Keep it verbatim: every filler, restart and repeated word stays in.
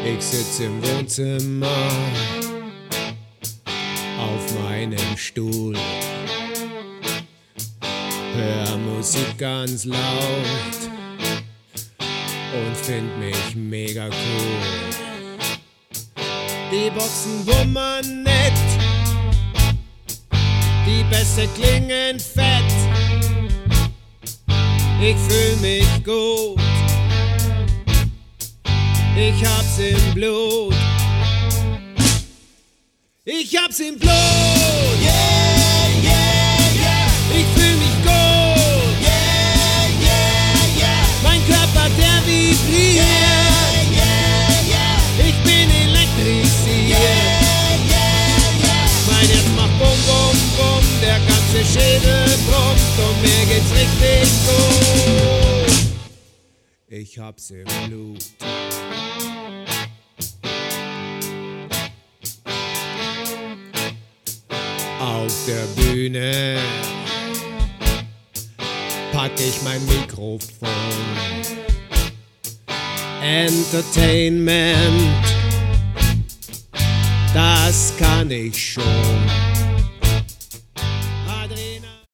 Ich sitz im Wohnzimmer auf meinem Stuhl, hör Musik ganz laut und find mich mega cool. Die Boxen wummern nett, die Bässe klingen fett. Ich fühl mich gut, ich hab's im Blut. Ich hab's im Blut. Yeah, yeah, yeah. Ich fühl mich gut. Yeah, yeah, yeah. Mein Körper, der vibriert. Yeah, yeah, yeah. Ich bin elektrisiert. Yeah, yeah, yeah. Mein Herz macht bum, bum, bum. Der ganze Schädel brummt und mir geht's richtig gut. Ich hab's im Blut. Auf der Bühne pack ich mein Mikrofon. Entertainment, das kann ich schon.